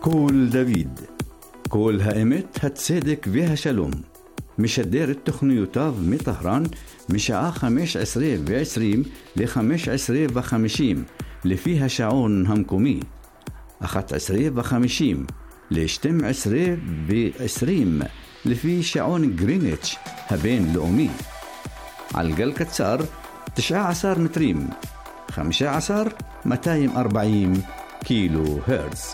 קול דוד, קול האמת, הצדק והשלום. משדר את תוכניותיו מטהרן משעה 15:20 ל-15:50 לפי השעון המקומי, 11:50 ל-12:20 לפי שעון גריניץ' הבינלאומי. על גל קצר 19 מטרים, 15,240 קילו הרץ.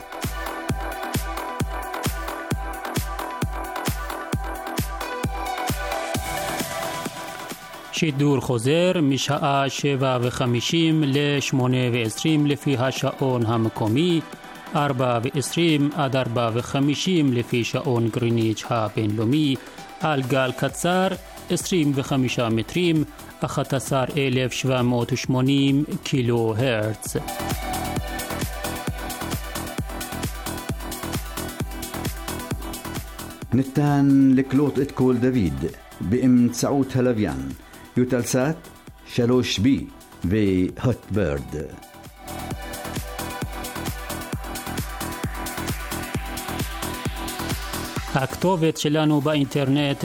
שידור חוזר משעה 7:50 ל-8:20 לפי השעון המקומי, 4:20 עד 4:50 לפי שעון גריניץ' הבינלאומי, על גל קצר 25 מטרים, 11,780 קילו הרץ. ניתן לקלוט את קול דוד באמצעות הלוויין, יוטלסאט 3B והוטברד. הכתובת שלנו באינטרנט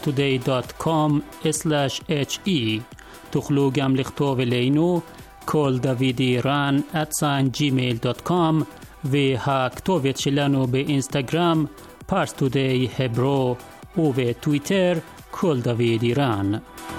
parstoday.com/he. תוכלו גם לכתוב אלינו קול דוד איראן @gmail.com, והכתובת שלנו באינסטגרם parstoday hebro ובטוויטר קול דוד איראן.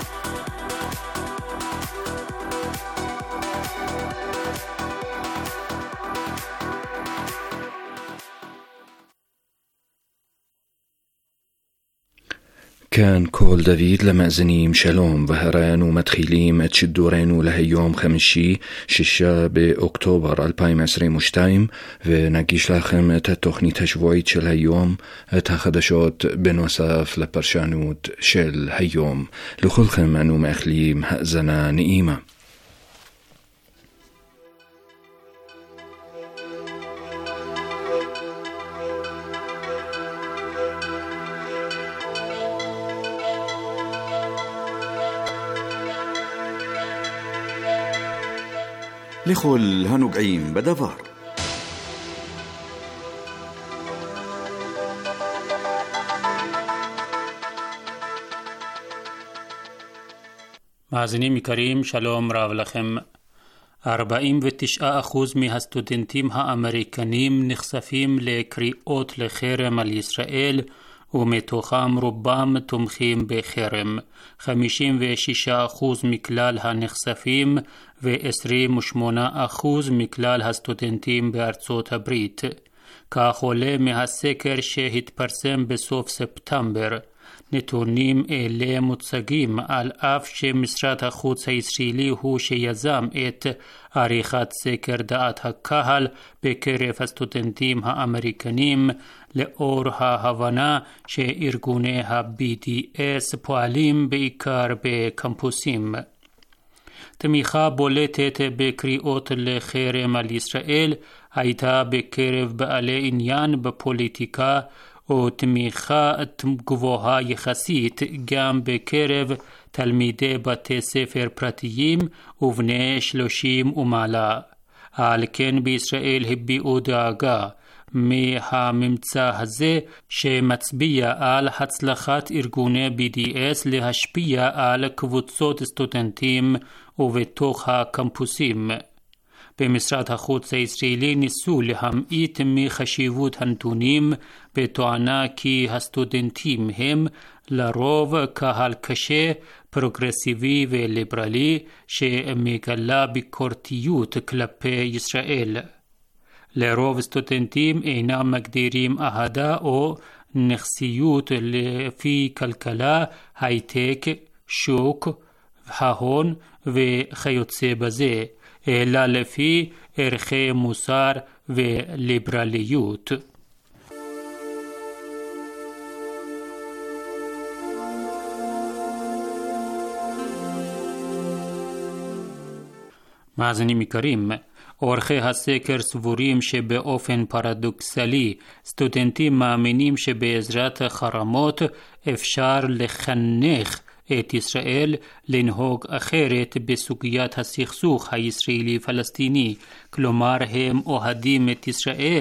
كان كول دافيد لمأزنيم شلوم وهران ومدخليم تشدورين لهيوم خمشي 6 بأكتوبر 2022 ونقيش لكم تتخني تشويت شل هيوم تخدشوت بنوصف لبرشانوت شل هيوم لخلكم أنو مأخليم هأزنا نئيمة. לכל הנוגעים בדבר. מאזינים יקרים, שלום רב לכם. 49% מהסטודנטים האמריקנים נחשפים לקריאות לחרם על ישראל, ומתוכם רובם תומכים בחרם. 56% מכלל הנחשפים ו-28% מכלל הסטודנטים בארצות הברית. כך עולה מהסקר שהתפרסם בסוף ספטמבר. נתונים אלה מוצגים על אף שמשרד החוץ הישראלי הוא שיזם את עריכת סקר דעת הקהל בקרב הסטודנטים האמריקנים, לאור ההבנה שארגוני ה-BDS פועלים בעיקר בקמפוסים. תמיכה בולטת בקריאות לחרם על ישראל הייתה בקרב בעלי עניין בפוליטיקה, או תמיכה גבוהה יחסית גם בקרב תלמידי בתי ספר פרטיים ובני 30 ומעלה. על כן בישראל הביעו דאגה מהממצא הזה, שמצביע על הצלחת ארגוני BDS להשפיע על קבוצות סטודנטים ובתוך הקמפוסים. במשרד החוץ הישראלי ניסו להמעיט מחשיבות הנתונים, בטענה כי הסטודנטים הם לרוב קהל קשה, פרוגרסיבי וליברלי, שמגלה ביקורתיות כלפי ישראל. לרוב סטודנטים אינם מגדירים אהדה או נכסיות לפי כלכלה, הייטק, שוק, ההון וכיוצא בזה, אלא לפי ערכי מוסר וליברליות. מאזינים יקרים, עורכי הסקר סבורים שבאופן פרדוקסלי סטודנטים מאמינים שבעזרת חרמות אפשר לחנך את ישראל לנהוג אחרת בסוגיית הסכסוך הישראלי-פלסטיני. כלומר, הם אוהדים את ישראל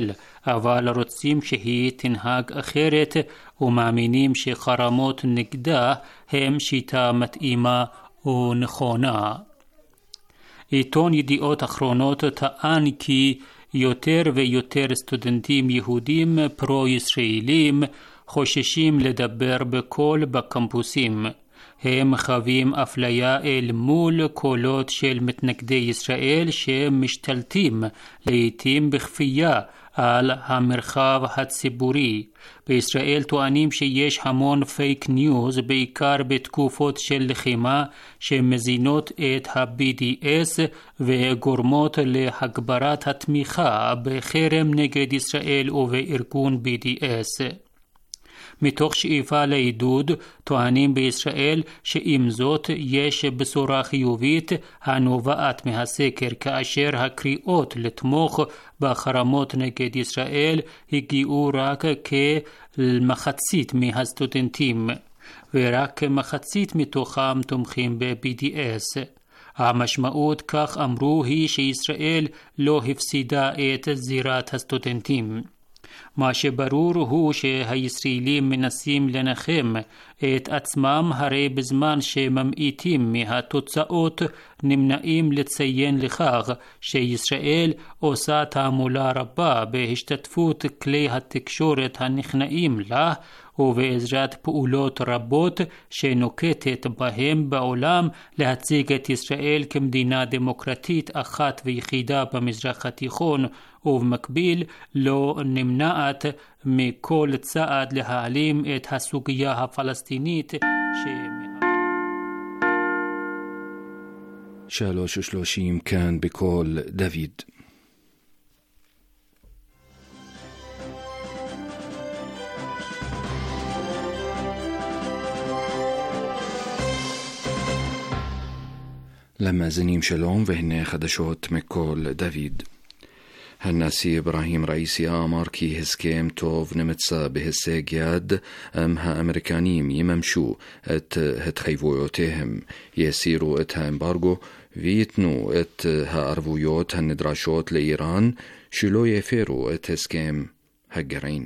אבל רוצים שהיא תנהג אחרת ומאמינים שחרמות נגדה הם שיטה מתאימה ונכונה. עיתון ידיעות אחרונות טען כי יותר ויותר סטודנטים יהודים פרו-ישראלים חוששים לדבר בקול בקמפוסים. הם חווים אפליה אל מול קולות של מתנגדי ישראל שמשתלטים לעתים בכפייה על המרחב הציבורי. בישראל טוענים שיש המון פייק ניוז, בעיקר בתקופות של לחימה, שמזינות את ה-BDS וגורמות להגברת התמיכה בחרם נגד ישראל ובארגון BDS. מתוך שאיפה לעידוד, טוענים בישראל שעם זאת יש בשורה חיובית הנובעת מהסקר, כאשר הקריאות לתמוך בחרמות נגד ישראל הגיעו רק כמחצית מהסטודנטים, ורק מחצית מתוכם תומכים ב-BDS. המשמעות, כך אמרו, היא שישראל לא הפסידה את זירת הסטודנטים. מה שברור הוא שהישראלים מנסים לנחם את עצמם, הרי בזמן שממעיטים מהתוצאות נמנעים לציין לכך שישראל עושה תעמולה רבה בהשתתפות כלי התקשורת הנכנעים לה ובעזרת פעולות רבות שנוקטת בהם בעולם להציג את ישראל כמדינה דמוקרטית אחת ויחידה במזרח התיכון, ובמקביל לא נמנעת מכל צעד להעלים את הסוגיה הפלסטינית 3:30 כאן בקול דוד. למאזינים שלום, והנה חדשות מקול דוד. הנשיא אברהים ראיסי אמר כי הסכם טוב נמצא בהישג יד אם האמריקנים יממשו את התחייבויותיהם, יסירו את האמברגו ויתנו את הערבויות הנדרשות לאיראן שלא יפרו את הסכם הגרעין.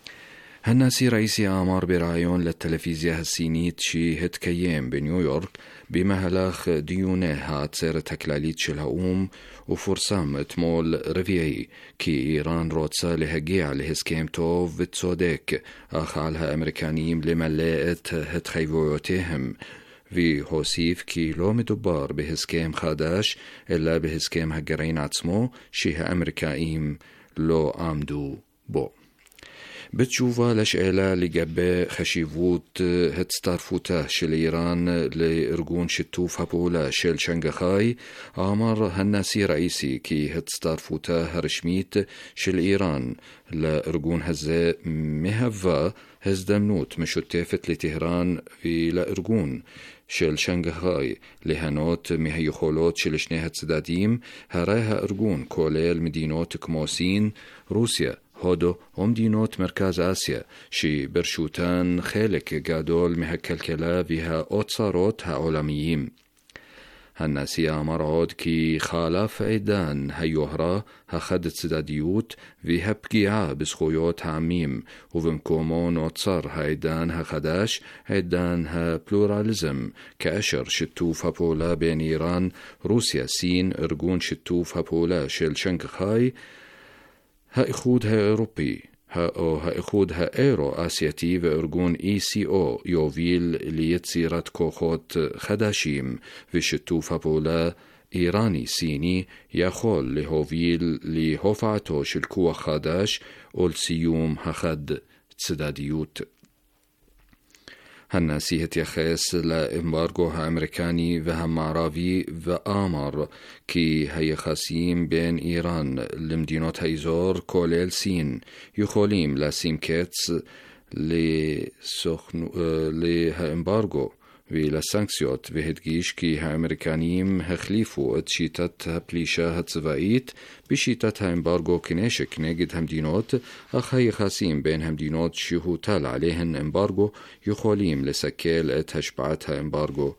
הנשיא ראיסי אמר בראיון לטלוויזיה הסינית שהתקיים בניו יורק במהלך דיוני העצרת הכללית של האו"ם, ופורסם אתמול רביעי כי איראן רוצה להגיע להסכם טוב וצודק, אך על האמריקנים למלא את התחייבויותיהם, והוסיף כי לא מדובר בהסכם חדש אלא בהסכם הגרעין עצמו שהאמריקאים לא עמדו בו. בתשובה לשאלה לגבי חשיבות הצטרפותה של איראן לארגון שיתוף הפעולה של שנגחאי, אמר הנשיא ראיסי כי הצטרפותה הרשמית של איראן לארגון הזה מהווה הזדמנות משותפת לטהרן ולארגון של שנגחאי ליהנות מהיכולות של שני הצדדים, הרי הארגון כולל מדינות כמו סין, רוסיה, הודו ומדינות מרכז אסיה, שברשותן חלק גדול מהכלכלה והאוצרות העולמיים. הנשיא אמר עוד כי חלף עידן היוהרה, החד צדדיות והפגיעה בזכויות העמים, ובמקומו נוצר העידן החדש, עידן הפלורליזם, כאשר שיתוף הפעולה בין איראן, רוסיה, סין, ארגון שיתוף הפעולה של שנגחאי, האיחוד האירופי או האיחוד האירו-אסייתי וארגון ECO יוביל ליצירת כוחות חדשים, ושיתוף הפעולה איראני-סיני יכול להוביל להופעתו של כוח חדש ולסיום החד צדדיות. הנשיא התייחס לאמברגו האמריקני והמערבי ואמר כי היחסים בין איראן למדינות האזור כולל סין יכולים לשים קץ לאמברגו ולסנקציות, והדגיש כי האמריקנים החליפו את שיטת הפלישה הצבאית בשיטת האמברגו כנשק נגד המדינות, אך היחסים בין המדינות שהוטל עליהן אמברגו יכולים לסכל את השפעת האמברגו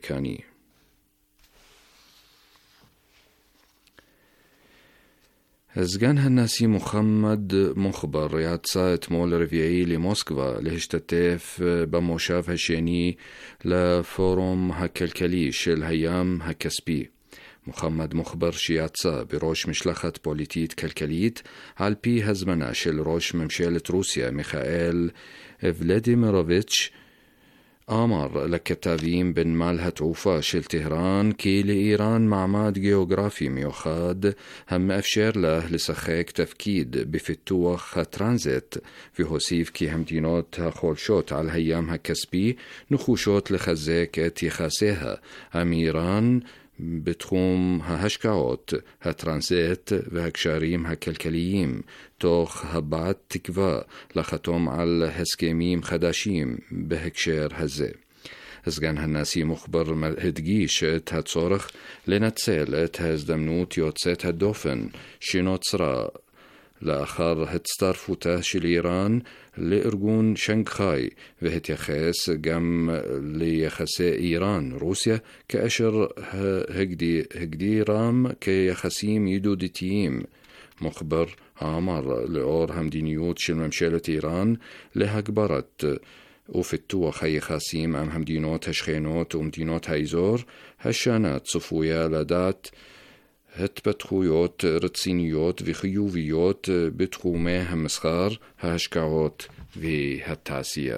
האמריקני. סגן הנשיא מוחמד מוחבר יצא אתמול רביעי למוסקבה להשתתף במושב השני לפורום הכלכלי של הים הכספי. מוחמד מוחבר שיצא בראש משלחת פוליטית כלכלית על פי הזמנה של ראש ממשלת רוסיה מיכאל ולדימירוביץ' אמר לכתבים בנמל התעופה של טהרן כי לאיראן מעמד גיאוגרפי מיוחד המאפשר לה לשחק תפקיד בפיתוח הטרנזיט, והוסיף כי המדינות החולשות על הים הכספי נחושות לחזק את יחסיה עם איראן בתחום ההשקעות, הטרנזיט והקשרים הכלכליים, תוך הבעת תקווה לחתום על הסכמים חדשים בהקשר הזה. סגן הנשיא מוחבר הדגיש את הצורך לנצל את ההזדמנות יוצאת הדופן שנוצרה לאחר הצטרפותה של איראן לארגון שנגחאי, והתייחס גם ליחסי איראן-רוסיה כאשר הגדירם כיחסים ידידותיים. מוחבר אמר לאור המדיניות של ממשלת איראן להגברת ופיתוח היחסים עם המדינות השכנות ומדינות האזור, השנה צפויה לדעת התפתחויות רציניות וחיוביות בתחומי המסחר, ההשקעות והתעשייה.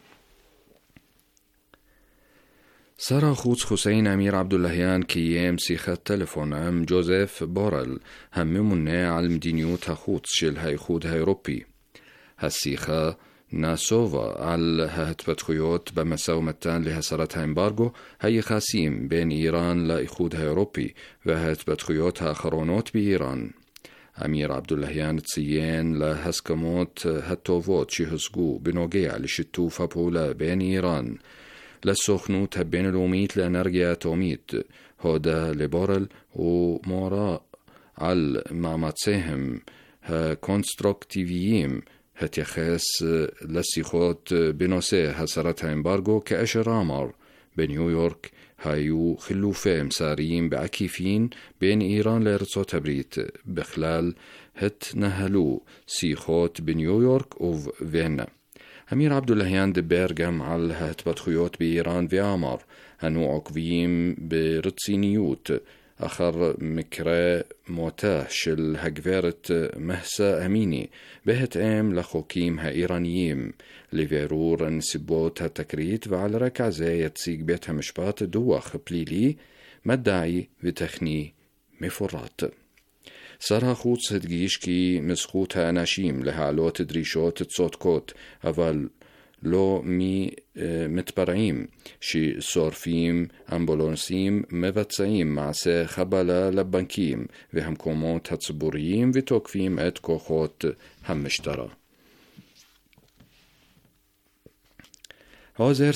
שר החוץ חוסיין אמיר עבדולהיאן קיים שיחת טלפון עם ג'וזף בורל, הממונה על מדיניות החוץ של האיחוד האירופי. השיחה נסובה על ההתפתחויות במשא ומתן להסרת האמברגו, היחסים בין איראן לאיחוד האירופי וההתפתחויות האחרונות באיראן. אמיר עבדולהיאן ציין להסכמות הטובות שהושגו בנוגע לשיתוף הפעולה בין איראן לסוכנות הבינלאומית לאנרגיה אטומית, הודה לבורל ומורה על מאמציהם הקונסטרוקטיביים התייחס לשיחות בנושא הסרת האמברגו כאשר אמר בניו יורק היו חילופי מסרים בעקיפין בין איראן לארצות הברית. בכלל התנהלו שיחות בניו יורק ובווינה. אמיר עבדולהיאן דיבר גם על ההתפתחויות באיראן ואמר אנו עוקבים ברציניות אחר מקרה מותה של הגברת מהסה אמיני בהתאם לחוקים האיראניים לבירור נסיבות התקרית, ועל רקע זה יציג בית המשפט דוח פלילי, מדעי וטכני מפורט. שר החוץ הדגיש כי מזכות האנשים להעלות דרישות צודקות, אבל לא מתפרעים ששורפים אמבולנסים, מבצעים מעשה חבלה לבנקים והמקומות הציבוריים ותוקפים את כוחות המשטרה. עוזר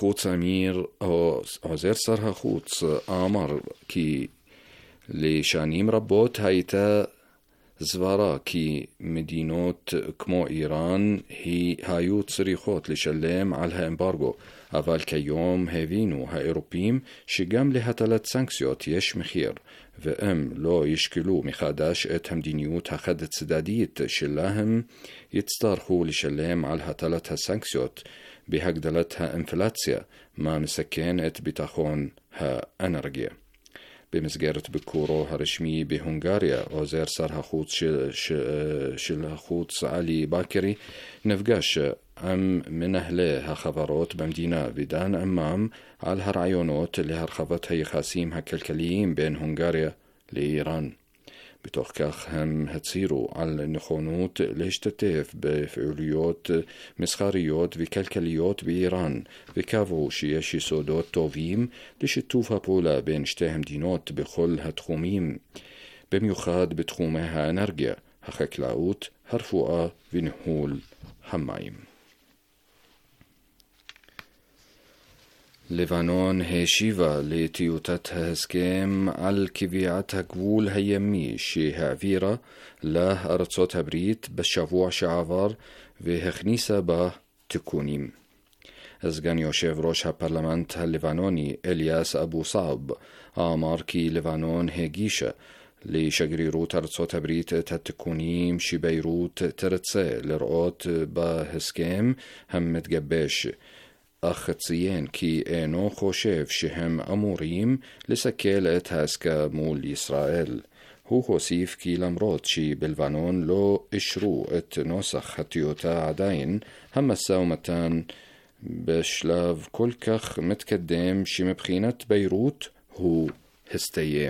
שר החוץ אמר כי לשנים רבות הייתה סברה כי מדינות כמו איראן היו צריכות לשלם על האמברגו, אבל כיום הבינו האירופים שגם להטלת סנקציות יש מחיר, והם לא ישקלו מחדש את המדיניות החד-צדדית שלהם, יצטרכו לשלם על הטלת הסנקציות בהגדלת האינפלציה, מה מסכן את ביטחון האנרגיה. במסגרת ביקורו הרשמי בהונגריה, עוזר שר החוץ של החוץ עלי בקרי נפגש עם מנהלי החברות במדינה ודן עמם על הרעיונות להרחבת היחסים הכלכליים בין הונגריה לאיראן. בתוך כך הם הצהירו על נכונות להשתתף בפעילויות מסחריות וכלכליות באיראן, וקבעו שיש יסודות טובים לשיתוף הפעולה בין שתי המדינות בכל התחומים, במיוחד בתחומי האנרגיה, החקלאות, הרפואה וניהול המים. לבנון השיבה לטיוטת ההסכם על קביעת הגבול הימי שהעבירה לארצות הברית בשבוע שעבר והכניסה בה תיקונים. סגן יושב ראש הפרלמנט הלבנוני אליאס אבו סעב אמר כי לבנון הגישה לשגרירות ארצות הברית את התיקונים שביירות תרצה לראות בהסכם המתגבש, אך ציין כי אינו חושב שהם אמורים לסכל את העסקה מול ישראל. הוא הוסיף כי למרות שבלבנון לא אישרו את נוסח הטיוטה עדיין, המשא ומתן בשלב כל כך מתקדם שמבחינת ביירות הוא הסתיים.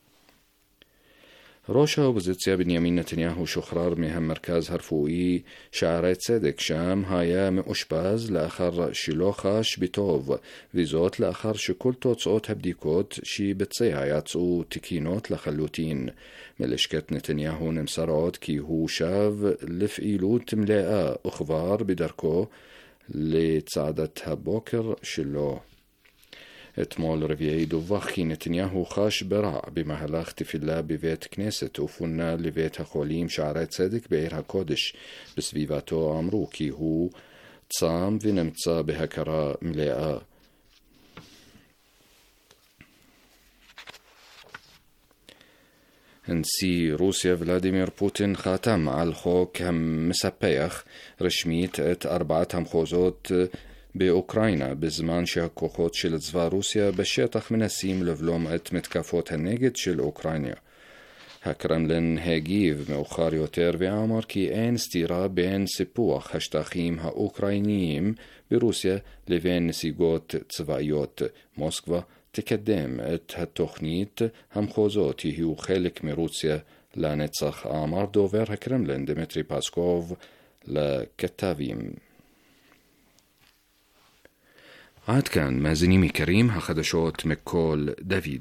ראש האופוזיציה בנימין נתניהו שוחרר מהמרכז הרפואי שערי צדק, שם היה מאושפז לאחר שלא חש בטוב, וזאת לאחר שכל תוצאות הבדיקות שביצע יצאו תקינות לחלוטין. מלשכת נתניהו נמסר עוד כי הוא שב לפעילות מלאה וכבר בדרכו לצעדת הבוקר שלו. אתמול רביעי דווח כי נתניהו חש ברע במהלך תפילה בבית כנסת ופונה לבית החולים שערי צדק בעיר הקודש. בסביבתו אמרו כי הוא צם ונמצא בהכרה מלאה. נשיא רוסיה ולדימיר פוטין חתם על חוק המספח רשמית את 4 המחוזות באוקראינה, בזמן שהכוחות של צבא רוסיה בשטח מנסים לבלום את מתקפות הנגד של אוקראינה. הקרמלין הגיב מאוחר יותר ואמר כי אין סתירה בין סיפוח השטחים האוקראיניים ברוסיה לבין נסיגות צבאיות. מוסקבה תקדם את התוכנית המחוזות יהיו חלק מרוסיה לנצח, אמר דובר הקרמלין דמיטרי פסקוב לכתבים. עד כאן מאזינים יקרים, החדשות מכל דוד.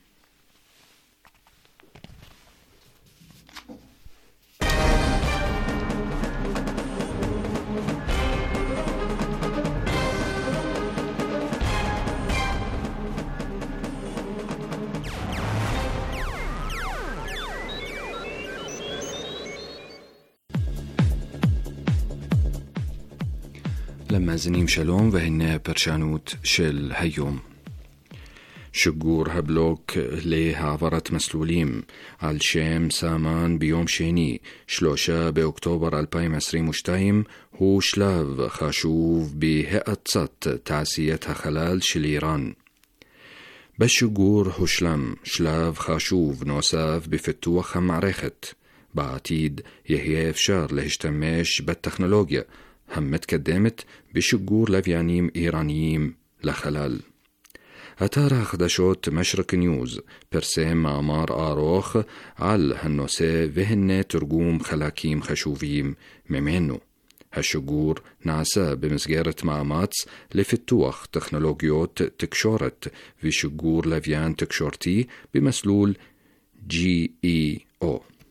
למאזינים שלום, והנה הפרשנות של היום. שיגור הבלוק להעברת מסלולים על שם סאמן ביום שני 3 באוקטובר 2022 הוא שלב חשוב בהאצת תעשיית החלל של איראן. בשיגור הושלם שלב חשוב נוסף בפיתוח המערכת. בעתיד יהיה אפשר להשתמש בטכנולוגיה המתקדמת בשיגור לוויינים איראניים לחלל. אתר החדשות משרק ניוז פרסם מאמר ארוך על הנושא והנה תרגום חלקים חשובים ממנו. השיגור נעשה במסגרת מאמץ לפיתוח טכנולוגיות תקשורת ושיגור לוויין תקשורתי במסלול GEO.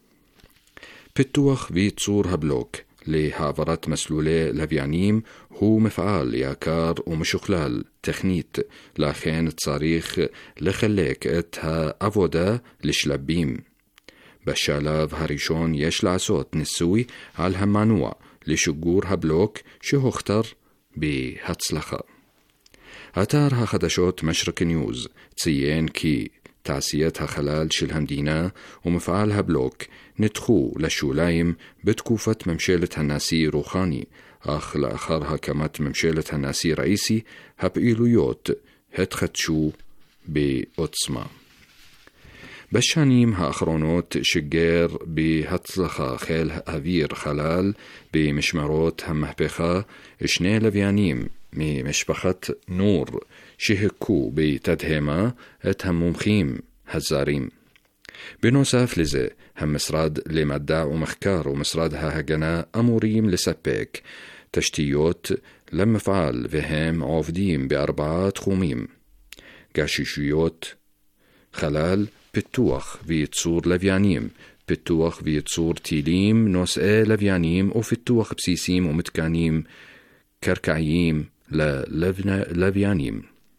פיתוח וייצור הבלוק להעברת מסלולי לוויינים הוא מפעל יקר ומשוכלל טכנית, לכן צריך לחלק את העבודה לשלבים. בשלב הראשון יש לעשות ניסוי על המנוע לשיגור הבלוק שהוכתר בהצלחה. אתר החדשות משרק ניוז ציין כי תעשיית החלל של המדינה ומפעל הבלוק נדחו לשוליים בתקופת ממשלת הנשיא רוחני, אך לאחר הקמת ממשלת הנשיא ראיסי הפעילויות התחדשו בעוצמה. בשנים האחרונות שיגר בהצלחה חיל האוויר חלל במשמרות המהפכה 2 לוויינים ממשפחת נור שהכו בתדהמה את המומחים הזרים. בנוסף לזה, המשרד למדע ומחקר ומשרד ההגנה אמורים לספק תשתיות למפעל, והם עובדים ב4 תחומים: גששיות חלל, פיתוח וייצור לוויינים, פיתוח וייצור טילים נושאי לוויינים ופיתוח בסיסים ומתקנים קרקעיים ללוויינים.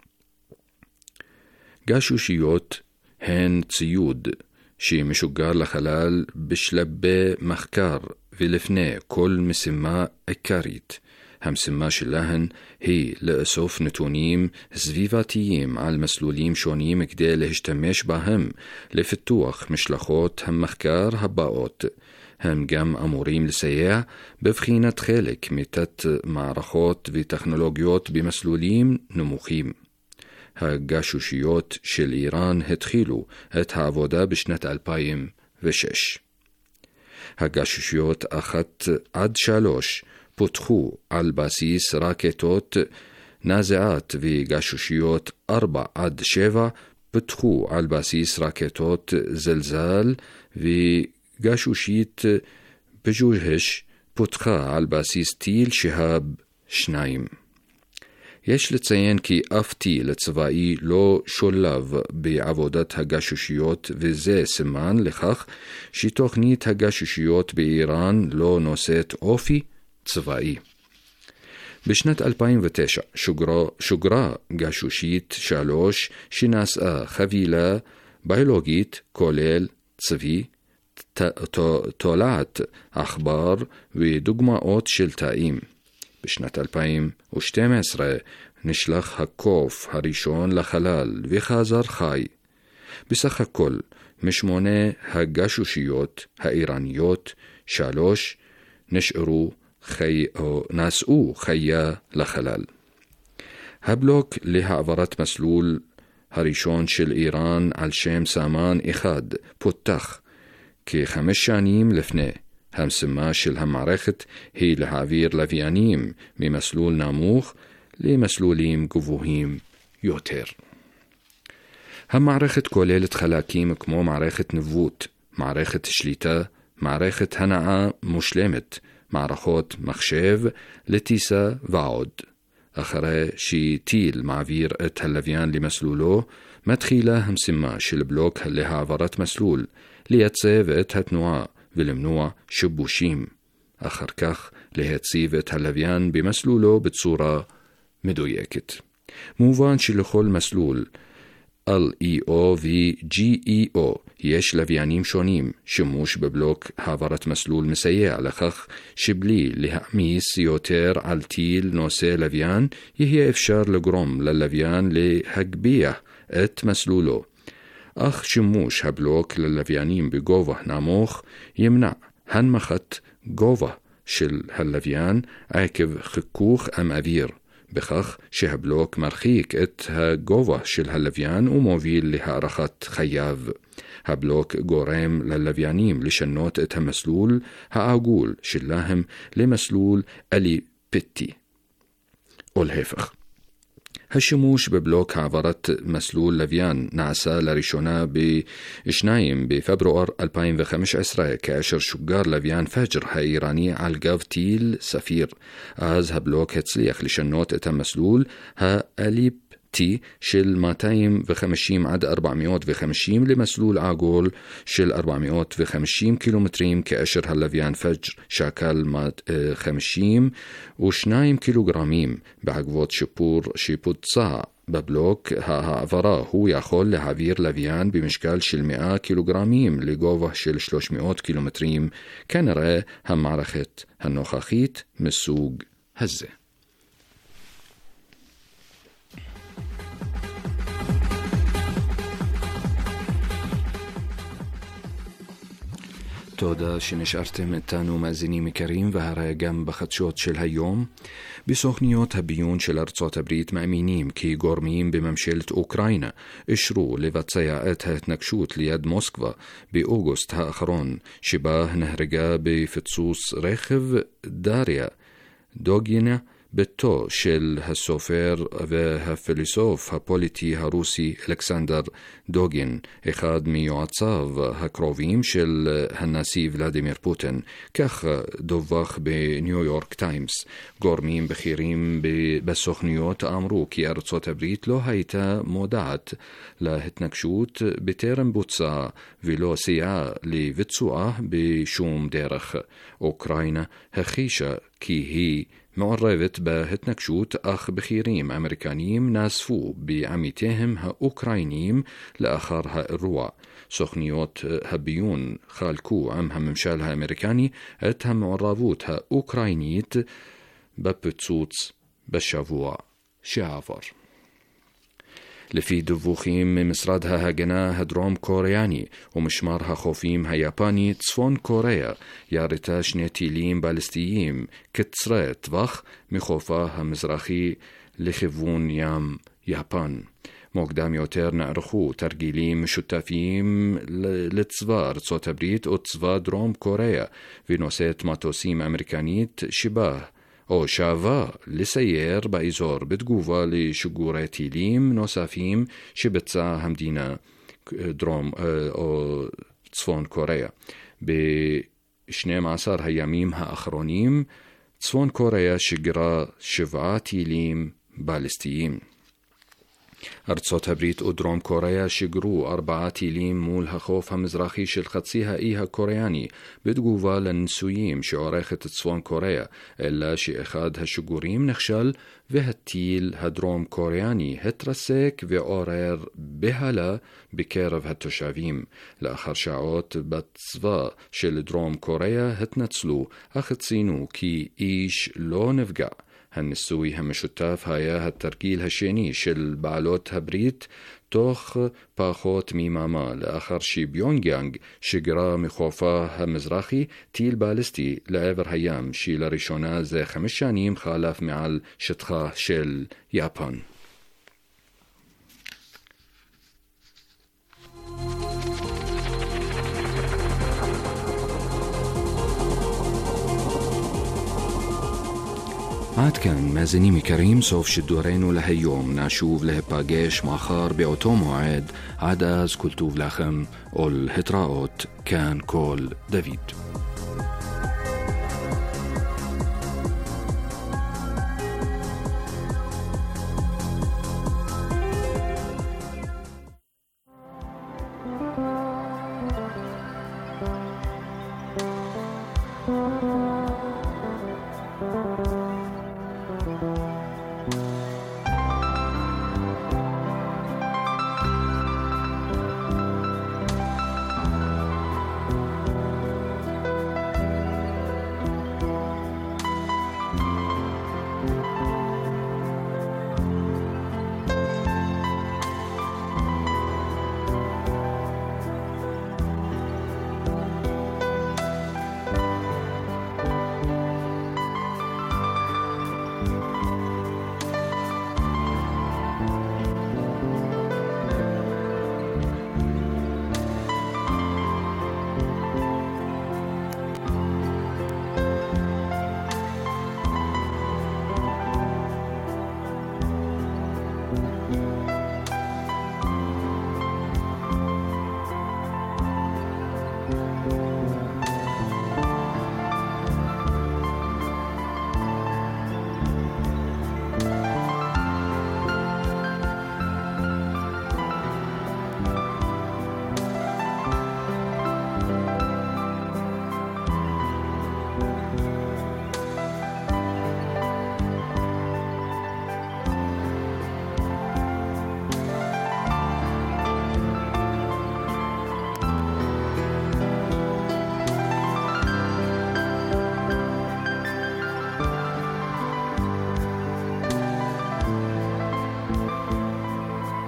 גשושיות הן ציוד שמשוגר לחלל בשלבי מחקר ולפני כל משימה עיקרית. המשימה שלהן היא לאסוף נתונים סביבתיים על מסלולים שונים כדי להשתמש בהם לפיתוח משלחות המחקר הבאות. הם גם אמורים לסייע בבחינת חלק מתת מערכות וטכנולוגיות במסלולים נמוכים. הגשושיות של איראן התחילו את העבודה בשנת 2006. הגשושיות 1 עד 3 פותחו על בסיס רקטות נזעת, וגשושיות 4 עד 7 פותחו על בסיס רקטות זלזל, וגשושית בג'והש פותחה על בסיס טיל שהאב 2. יש לציין כי אף טיל צבאי לא שולב בעבודת הגשושיות, וזה סימן לכך שתוכנית הגשושיות באיראן לא נושאת אופי צבאי. בשנת 2009 שוגרה גשושית 3 שנשאה חבילה ביולוגית כולל צבי, תולעת עכבר ודוגמאות של תאים. בשנת 2012 נשלח הקוף הראשון לחלל וחזר חי. בסך הכל משמונה הגשושיות האיראניות 3 נשאו חיה לחלל. הבלוק להעברת מסלול הראשון של איראן על שם סאמן 1 פותח כ5 שנים לפני. המשימה של המערכת היא להעביר לוויינים ממסלול נמוך למסלולים גבוהים יותר. המערכת כוללת חלקים כמו מערכת ניווט, מערכת שליטה, מערכת הנעה מושלמת, מערכות מחשב לטיסה ועוד. אחרי שטיל מעביר את הלוויין למסלולו, מתחילה המשימה של בלוק להעברת מסלול, לייצב את התנועה ולמנוע שיבושים. אחר כך להציב את הלוויין במסלולו בצורה מדויקת. מובן שלכל מסלול LEO ו-GEO יש לוויינים שונים. שימוש בבלוק העברת מסלול מסייע לכך שבלי להעמיס יותר על טיל נושא לוויין, יהיה אפשר לגרום ללוויין להגביה את מסלולו. אך שימוש הבלוק ללוויינים בגובה נמוך ימנע הנמכת גובה של הלוויין עקב חיכוך עם אוויר, בכך שהבלוק מרחיק את הגובה של הלוויין ומוביל להארכת חייו. הבלוק גורם ללוויינים לשנות את המסלול העגול שלהם למסלול אליפטי, או להפך. השימוש בבלוק העברת מסלול לוויין נעשה לראשונה ב-2 בפברואר 2015, כאשר שוגר לוויין פג'ר האיראני על גב טיל ספיר. אז הבלוק הצליח לשנות את המסלול האליפטי של 250 עד 450 למסלול עגול של 450 קילומטרים, כאשר הלוויין פג'ר שקל 52 קילוגרמים. בעקבות שיפור שבוצע בבלוק העברה הוא יכול להעביר לוויין במשקל של 100 קילוגרמים לגובה של 300 קילומטרים. כנראה המערכת הנוכחית מסוג הזה. תודה שנשארתם איתנו מאזינים יקרים, והרי גם בחדשות של היום. בסוכניות הביון של ארצות הברית מאמינים כי גורמים בממשלת אוקראינה אישרו לבצע את ההתנגשות ליד מוסקבה באוגוסט האחרון, שבה נהרגה בפיצוץ רכב דריה דוגינה, ביתו של הסופר והפילוסוף הפוליטי הרוסי אלכסנדר דוגין, אחד מיועציו הקרובים של הנשיא ולדימיר פוטין. כך דווח בניו יורק טיימס. גורמים בכירים בסוכניות אמרו כי ארצות הברית לא הייתה מודעת להתנגשות בטרם בוצעה ולא סייעה לביצועה בשום דרך. אוקראינה הכחישה כי היא מעורבת בהתנגשות, אך בכירים אמריקניים נאספו בעמיתיהם האוקראינים לאחר האירוע. סוכניות הביון חלקו עם הממשל האמריקני את המעורבות האוקראינית בפיצוץ בשבוע שעבר. לפי דיווחים ממשרד ההגנה הדרום קוריאני ומשמר החופים היפני, צפון קוריאה ירתה 2 טילים בליסטיים קצרי טווח מחופה המזרחי לכיוון ים יפן. מוקדם יותר נערכו תרגילים משותפים לצבא ארצות הברית וצבא דרום קוריאה ונושאת מטוסים אמריקנית שבה לסייר באזור בתגובה לשיגורי טילים נוספים שביצעה המדינה צפון קוריאה. ב-12 הימים האחרונים צפון קוריאה שיגרה 7 טילים בליסטיים. ארצות הברית ודרום קוריאה שיגרו 4 טילים מול החוף המזרחי של חצי האי הקוריאני בתגובה לניסויים שעורכת צפון קוריאה, אלא שאחד השיגורים נכשל והטיל הדרום קוריאני התרסק ועורר בהלה בקרב התושבים. לאחר שעות בצבא של דרום קוריאה התנצלו, אך ציינו כי איש לא נפגע. הניסוי המשותף היה התרגיל השני של בעלות הברית תוך פחות מיממה לאחר שביונגיאנג שיגרה מחופה המזרחי טיל בליסטי לעבר הים שלראשונה זה 5 שנים חלף מעל שטחה של יפן. עד כאן מאזינים יקרים, סוף שידורנו להיום. נשוב להיפגש מחר באותו מועד. עד אז כל טוב לכם ולהתראות. כאן קול דוד.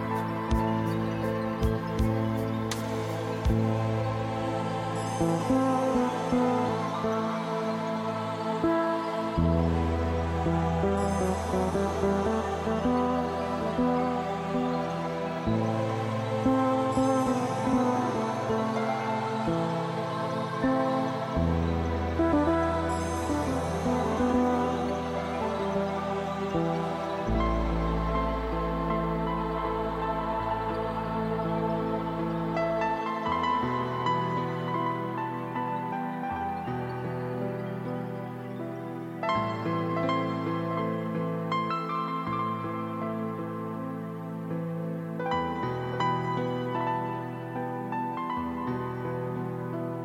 Thank you.